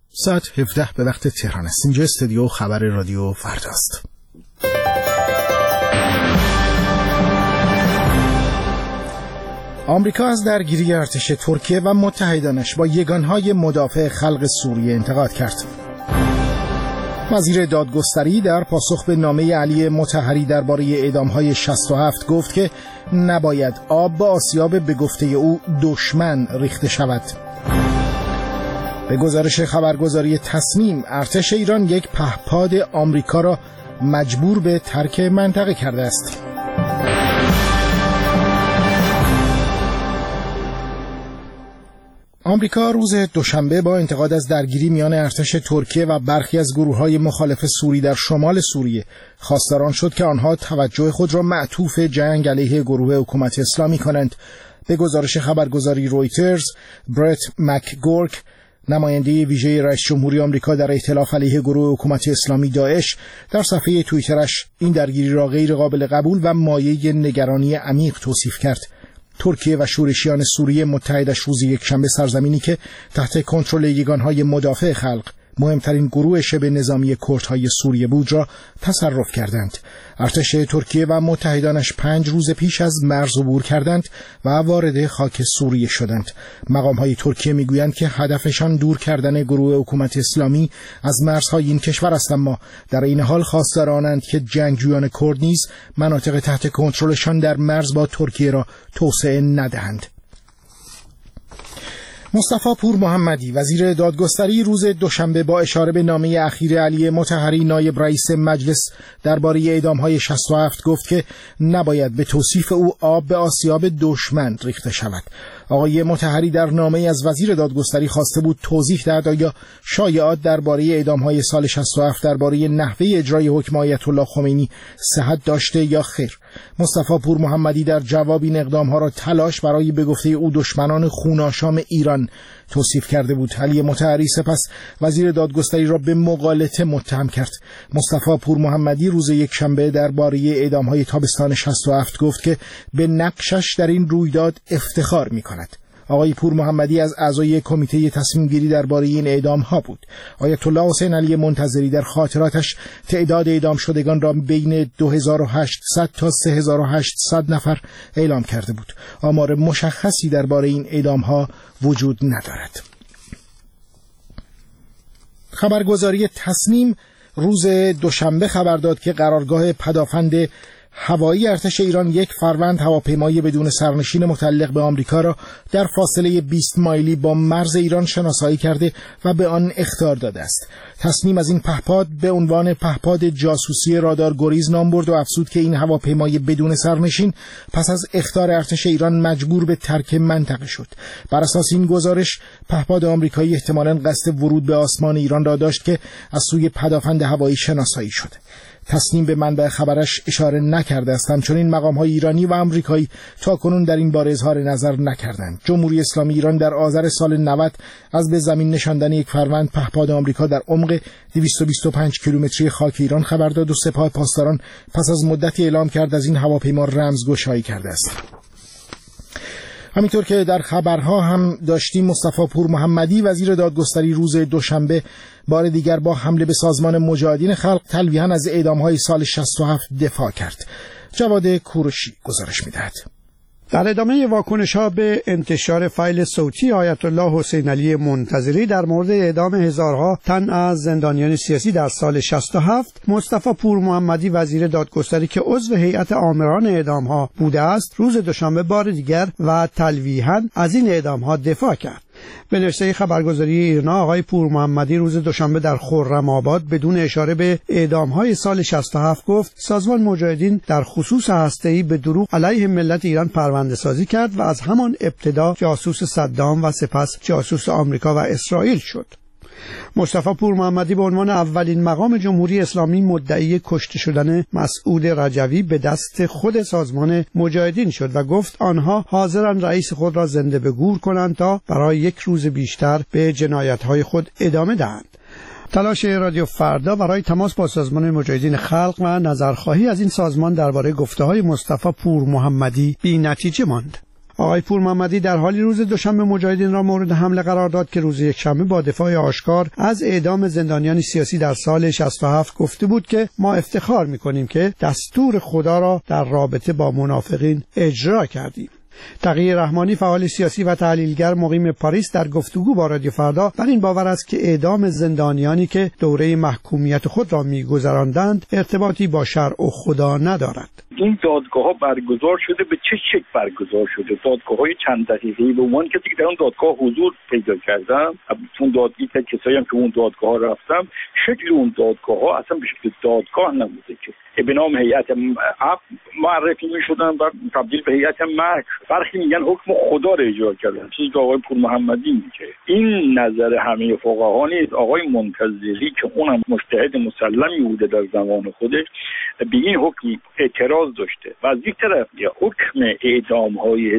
ساعت 17 به وقت تهران است. اینجا استودیو خبر رادیو فرداست. آمریکا از درگیری ارتش ترکیه و متحدانش با یگانهای مدافع خلق سوریه انتقاد کرد. وزیر دادگستری در پاسخ به نامه علی مطهری درباره اعدام‌های 67 گفت که نباید آب به آسیاب به گفته او دشمن ریخته شود. به گزارش خبرگزاری تصنیم، ارتش ایران یک پهپاد آمریکا را مجبور به ترک منطقه کرده است. آمریکا روز دوشنبه با انتقاد از درگیری میان ارتش ترکیه و برخی از گروه‌های مخالف سوری در شمال سوریه خواستار شد که آنها توجه خود را معطوف جنگ علیه گروه حکومت اسلامی کنند. به گزارش خبرگزاری رویترز، برت مکگورک، نماینده ویژه رئیس جمهوری آمریکا در ائتلاف علیه گروه حکومت اسلامی داعش، در صفحه توییترش این درگیری را غیر قابل قبول و مایه نگرانی عمیق توصیف کرد. ترکیه و شورشیان سوریه متحدش روز یکشنبه سرزمینی که تحت کنترل یگانهای مدافع خلق، مهمترین گروه شبه نظامی کردهای سوریه بود، را تصرف کردند. ارتش ترکیه و متحدانش 5 روز پیش از مرز عبور کردند و وارد خاک سوریه شدند. مقام‌های ترکیه میگویند که هدفشان دور کردن گروه حکومت اسلامی از مرزهای این کشور است، اما در این حال خواستار آنند که جنگجویان کرد نیز مناطق تحت کنترلشان در مرز با ترکیه را توسعه ندهند. مصطفی پور محمدی، وزیر دادگستری، روز دوشنبه با اشاره به نامه اخیر علی مطهری نایب رئیس مجلس درباره اعدام‌های 67 گفت که نباید به توصیف او آب به آسیاب دشمن ریخته شود. آقای مطهری در نامه از وزیر دادگستری خواسته بود توضیح دهد آیا شایعات درباره اعدام‌های سال 67 درباره نحوه اجرای حکم آیت الله خمینی صحت داشته یا خیر. مصطفی پور محمدی در جواب این اقدام‌ها را تلاش برای به گفته او دشمنان خوناشام ایران توصیف کرده بود. علی مطهری سپس وزیر دادگستری را به مغالطه متهم کرد. مصطفی پور محمدی روز یکشنبه درباره اعدام‌های تابستان 67 گفت که به نقشش در این رویداد افتخار می‌کند. آقای پور محمدی از اعضای کمیته تصمیم گیری درباره این اعدام ها بود. آیت الله حسین علی منتظری در خاطراتش تعداد اعدام شدگان را بین 2800 تا 3800 نفر اعلام کرده بود. آمار مشخصی درباره این اعدام ها وجود ندارد. خبرگزاری تصنیم روز دوشنبه خبر داد که قرارگاه پدافند هوایی ارتش ایران یک فروند هواپیمای بدون سرنشین متعلق به آمریکا را در فاصله 20 مایلی با مرز ایران شناسایی کرده و به آن اخطار داده است. تصمیم از این پهپاد به عنوان پهپاد جاسوسی رادار گریز نام برد و افزود که این هواپیمای بدون سرنشین پس از اخطار ارتش ایران مجبور به ترک منطقه شد. بر اساس این گزارش پهپاد آمریکایی احتمالاً قصد ورود به آسمان ایران را داشت که از سوی پدافند هوایی شناسایی شده. تصنیم به منبع خبرش اشاره نکرده است. همچنین مقام‌های ایرانی و آمریکایی تاکنون در این باره اظهار نظر نکردند. جمهوری اسلامی ایران در آذر سال 90 از به زمین نشاندن یک فروند پهپاد آمریکا در عمق 225 کیلومتری خاک ایران خبر داد و سپاه پاسداران پس از مدتی اعلام کرد از این هواپیما رمزگشایی کرده است. همینطور که در خبرها هم داشتیم، مصطفی پور محمدی وزیر دادگستری روز دوشنبه بار دیگر با حمله به سازمان مجاهدین خلق تلویحاً از اعدام‌های سال 67 دفاع کرد. جواد کوروشی گزارش می‌دهد. در ادامه واکنش‌ها به انتشار فایل صوتی آیت الله حسین علی منتظری در مورد اعدام هزارها تن از زندانیان سیاسی در سال 67، مصطفی پور محمدی وزیر دادگستری که عضو هیئت آمران اعدام‌ها بوده است، روز دوشنبه بار دیگر و تلویحاً از این اعدام‌ها دفاع کرد. به نشریه خبرگزاری ایرنا، آقای پور محمدی روز دوشنبه در خرم آباد بدون اشاره به اعدام‌های سال 67 گفت سازمان مجاهدین در خصوص هسته‌ای به دروغ علیه ملت ایران پرونده سازی کرد و از همان ابتدا جاسوس صدام و سپس جاسوس آمریکا و اسرائیل شد. مصطفی پور محمدی به عنوان اولین مقام جمهوری اسلامی مدعی کشته شدن مسعود رجوی به دست خود سازمان مجاهدین شد و گفت آنها حاضرند رئیس خود را زنده به گور کنند تا برای یک روز بیشتر به جنایت‌های خود ادامه دهند. تلاش رادیو فردا برای تماس با سازمان مجاهدین خلق و نظرخواهی از این سازمان درباره گفته‌های مصطفی پور محمدی بی‌نتیجه ماند. آقای پور محمدی در حالی روز دوشنبه مجاهدین را مورد حمله قرار داد که روز یکشنبه با دفاع آشکار از اعدام زندانیان سیاسی در سال 67 گفته بود که ما افتخار می‌کنیم که دستور خدا را در رابطه با منافقین اجرا کردیم. تقی رحمانی فعال سیاسی و تحلیلگر مقیم پاریس در گفتگو با رادیو فردا بر این باور است که اعدام زندانیانی که دوره محکومیت خود را می‌گذراندند ارتباطی با شرع و خدا ندارد. این دادگاه‌ها برگزار شده به چه شکل برگزار شده؟ دادگاه‌های چند دقیقه‌ای به عنوان کسی که در اون دادگاه حضور پیدا کردم، اون دادگاه کسایی هم که اون دادگاه رفتم، شکل اون دادگاه‌ها اصلا به شکل دادگاه نبوده که به نام هیئت معرفی می‌شدن و تبدیل به هیئت مرگ. برخی میگن حکم خدا را اجرا کردن، چیزی که آقای پور محمدی میگه. این نظر همه فقها نیست. آقای منتظری که اونم مجتهد مسلمی بوده در زمان خودش به این حکم اعتراض داشته و از یک طرف حکم اعدام‌های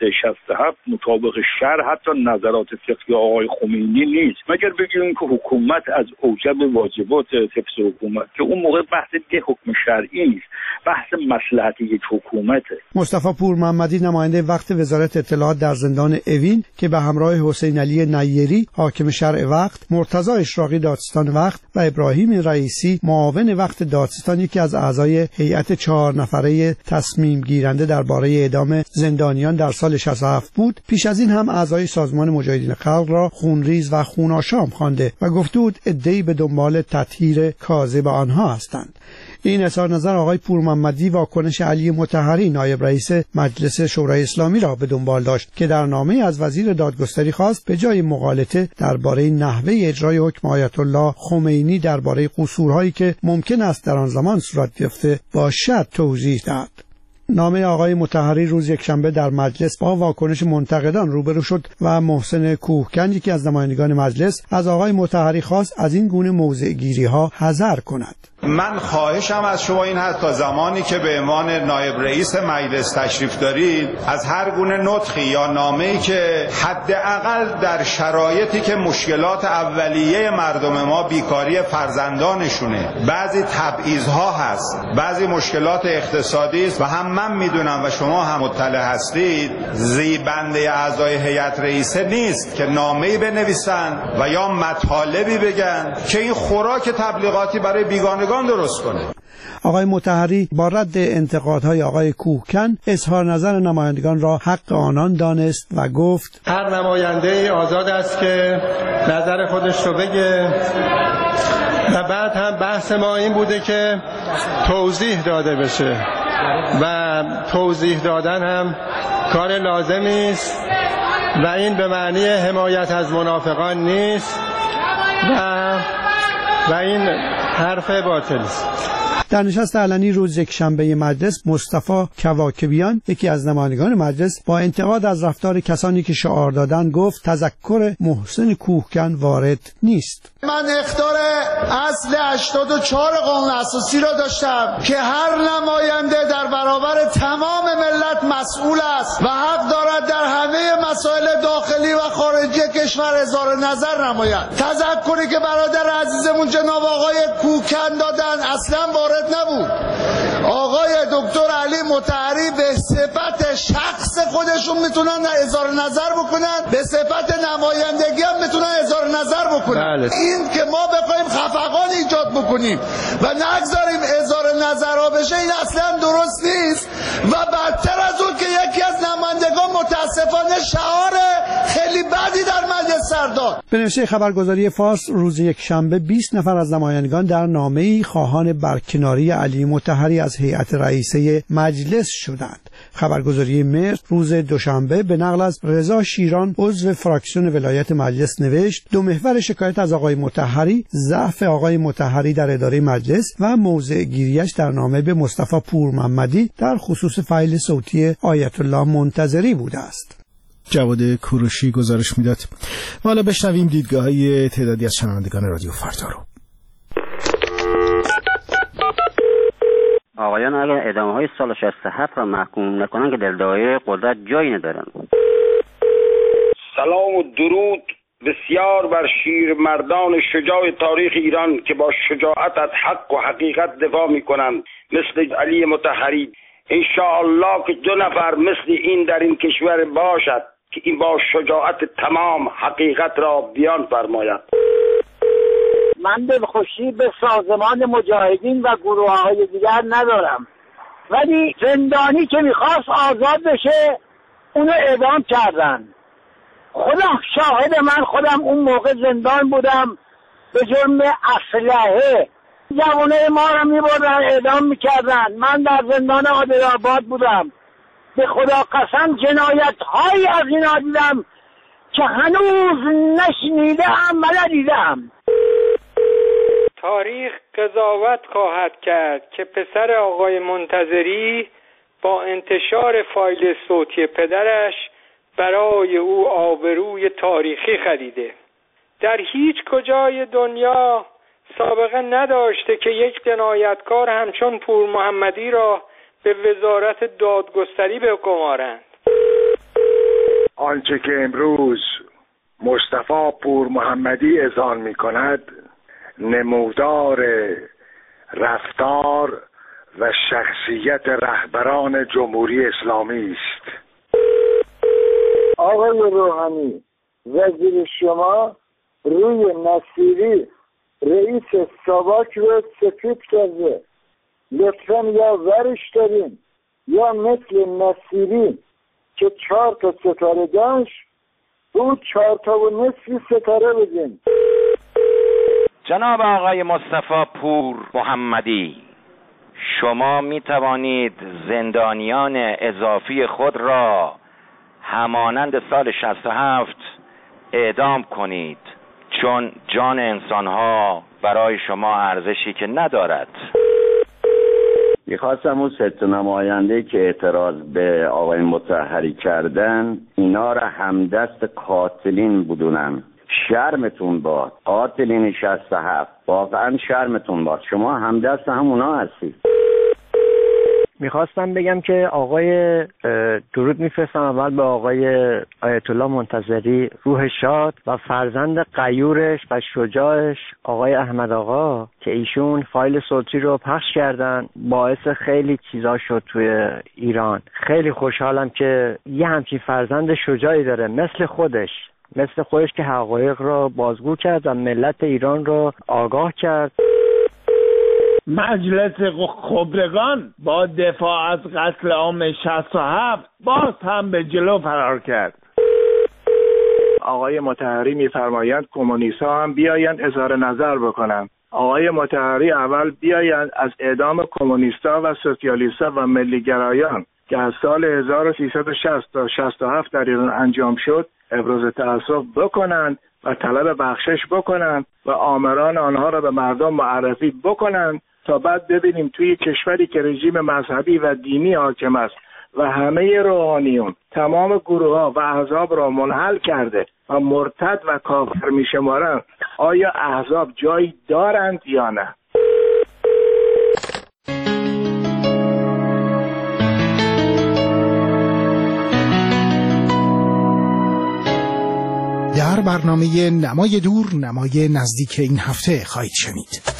1367 مطابق شرع حتی نظرات فقهی آقای خمینی نیست، مگر بگیم که حکومت از اوجب واجبات حفظ حکومت که اون موقع بحث دیگه حکم شرعی نیست، بحث مصلحت یک حکومته. مصطفی پور محمدی نماینده وقت وزارت اطلاعات در زندان اوین که به همراه حسین علی نیری حاکم شرع وقت، مرتضی اشراقی دادستان وقت و ابراهیم رئیسی معاون وقت دادستان یکی از اعضای هیئت 4 نفره تصمیم گیرنده درباره اعدام زندانیان در سال 67 بود، پیش از این هم اعضای سازمان مجاهدین خلق را خونریز و خونآشام خوانده و گفته بود عده‌ای به دنبال تطهیر کاذب آنها هستند. این اظهار نظر آقای پور محمدی واکنش علی مطهری نایب رئیس مجلس شورای اسلامی را به دنبال داشت که در نامه از وزیر دادگستری خواست به جای مغالطه درباره نحوه اجرای حکم آیت الله خمینی درباره قصورهایی که ممکن است در آن زمان صورت گرفته باشد توضیح دهد. نامه آقای مطهری روز یکشنبه در مجلس با واکنش منتقدان روبرو شد و محسن کوهکن یکی از نمایندگان مجلس از آقای مطهری خواست از این گونه موضع‌گیری‌ها حذر کند. من خواهشم از شما این هست تا زمانی که به عنوان نایب رئیس مجلس تشریف دارید از هر گونه نطقی یا نامه‌ای که حداقل در شرایطی که مشکلات اولیه مردم ما بیکاری فرزندانشونه، بعضی تبعیض‌ها هست، بعضی مشکلات اقتصادی است و هم من میدونم و شما هم مطلع هستید زیبنده اعضای هیئت رئیسه نیست که نامه‌ای بنویسن و یا مطالبی بگن که این خوراک تبلیغاتی برای بیگانگان درست کنه. آقای مطهری با رد انتقادهای آقای کوهکن اظهار نظر نمایندگان را حق آنان دانست و گفت هر نماینده آزاد است که نظر خودش رو بگه و بعد هم بحث ما این بوده که توضیح داده بشه و توضیح دادن هم کار لازمی است و این به معنی حمایت از منافقان نیست و این حرف باطل است. در نشست علنی روز یکشنبه مجلس مصطفی کواکبیان یکی از نمایندگان مجلس با انتقاد از رفتار کسانی که شعار دادند گفت تذکر محسن کوهکن وارد نیست. من اخطار اصل 84 قانون اساسی را داشتم که هر نماینده در برابر تمام ملت مسئول است و حق دارد در همه مسائل داخلی و خارجی کشور اظهار نظر نماید. تذکری که برادر عزیزمون جناب آقای کوهکن دادن اصلا وارد نبود. آقای دکتر علی مطهری به صفت شخص خودشون میتونن اظهار نظر بکنن، به صفت نمایندگی هم میتونن اظهار نظر بکنن. این که ما بخوایم خفقان ایجاد بکنیم و نگذاریم اظهار نظرها بشه این اصلا درست نیست و بدتر از اون که یکی از نمایندگان متاسفانه شعار خیلی بدی در مجلس سر داد. به نوشته خبرگزاری فارس روز یکشنبه 20 نفر از نمایندگان در نامه‌ای خواهان برکناری علی مطهری از هیئت رئیسه مجلس شدند. خبرگزاری مصر روز دوشنبه به نقل از رضا شیران عضو فراکسیون ولایت مجلس نوشت دو محور شکایت از آقای مطهری، ضعف آقای مطهری در اداره مجلس و موضع گیریش در نامه به مصطفی پور محمدی در خصوص فایل صوتی آیت الله منتظری بوده است. جواد کوروشی گزارش میداد. حالا بشنویم دیدگاه‌های تعدادی از شنوندگان رادیو فردا رو. آقایان اگر ادامه‌های سال 67 را محکوم نکنند که در دایره قدرت جایی ندارند. سلام و درود بسیار بر شیرمردان شجاع تاریخ ایران که با شجاعت از حق و حقیقت دفاع می‌کنند مثل علی مطهری. انشاءالله که 2 نفر مثل این در این کشور باشد که این با شجاعت تمام حقیقت را بیان فرماید. من دلخوشی به سازمان مجاهدین و گروه‌های دیگر ندارم، ولی زندانی که میخواست آزاد بشه اونو اعدام کردن. خودم شاهد، من خودم اون موقع زندان بودم به جرم اسلحه. جوانه ما رو میبردن اعدام میکردن. من در زندان عادل‌آباد بودم. به خدا قسم جنایت هایی از اینا دیدم که هنوز نشنیدم و ندیدم. تاریخ قضاوت خواهد کرد که پسر آقای منتظری با انتشار فایل صوتی پدرش برای او آبروی تاریخی خریده. در هیچ کجای دنیا سابقه نداشته که یک جنایتکار همچون پور محمدی را به وزارت دادگستری بگمارند. آنچه که امروز مصطفی پور محمدی اذعان می کند نمودار رفتار و شخصیت رهبران جمهوری اسلامی است. آقای روحانی، وزیر شما روی نصیری رئیس ساواک رو سفید کرده. لطفا یا ورش داریم یا مثل نصیری که 4 تا ستاره داشت او 4 تا و نصفی ستاره بدیم. جناب آقای مصطفی پور محمدی، شما می توانید زندانیان اضافی خود را همانند سال 67 اعدام کنید، چون جان انسانها برای شما ارزشی که ندارد. میخواستم اون 3 نماینده که اعتراض به آقای مطهری کردن اینا را همدست قاتلین بدونم. شرمتون باد. قاتلین 67 واقعا شرمتون باد. شما همدست همونا هستید. میخواستم بگم که آقای درود میفرستم اول به آقای آیت الله منتظری، روح شاد و فرزند غیورش و شجاعش آقای احمد آقا که ایشون فایل صوتی رو پخش کردن، باعث خیلی چیزا شد توی ایران. خیلی خوشحالم که یه همچین فرزند شجاعی داره مثل خودش که حقایق را بازگو کرد و ملت ایران را آگاه کرد. مجلس خبرگان با دفاع از قتل عام 67 باز هم به جلو فرار کرد. آقای مطهری می‌فرمایند کمونیست‌ها هم بیایند اظهار نظر بکنند. آقای مطهری اول بیایند از اعدام کمونیست‌ها و سوسیالیست‌ها و ملی‌گرایان که از سال 1360 تا 67 در ایران انجام شد ابراز تأسف بکنند و طلب بخشش بکنند و آمران آنها را به مردم معرفی بکنند تا بعد ببینیم توی کشوری که رژیم مذهبی و دینی حاکم است و همه روحانیون تمام گروه‌ها و احزاب را منحل کرده و مرتد و کافر می‌شمارند، آیا احزاب جایی دارند یا نه؟ در برنامه نمای دور نمای نزدیک این هفته خواهید شنید.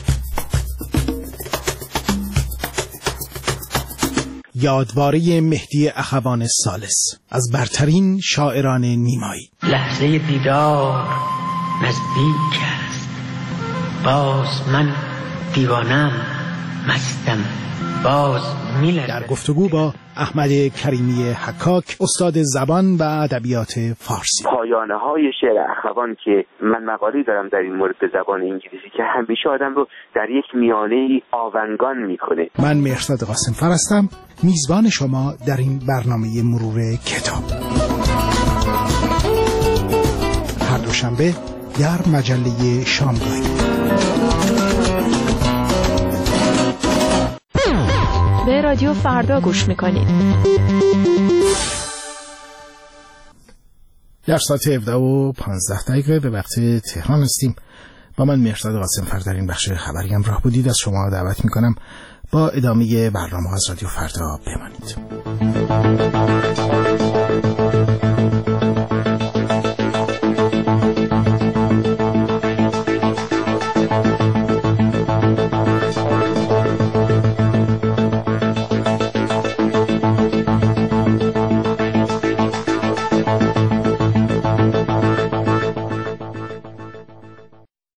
یادواره مهدی اخوان ثالث از برترین شاعران نیمایی. لحظه دیدار نزدیک است، باز من دیوانم مستم، باز میلرزم. در گفتگو با احمد کریمی حکاک، استاد زبان و ادبیات فارسی. پایانه های شعر اخوان که من مقالی دارم در این مورد به زبان انگلیسی که همیشه آدم رو در یک میانه آونگان میکنه. من مهرزاد قاسم فر هستم، میزبان شما در این برنامه مرور کتاب. هر دوشنبه در مجله شامگاهی. به رادیو فردا گوش میکنید. در ساعت 17:15 به وقت تهران هستیم. با من مهرزاد قاسم فر در این بخش خبری همراه بودید. از شما دعوت میکنم با ادامه برنامه از رادیو فردا بمانید.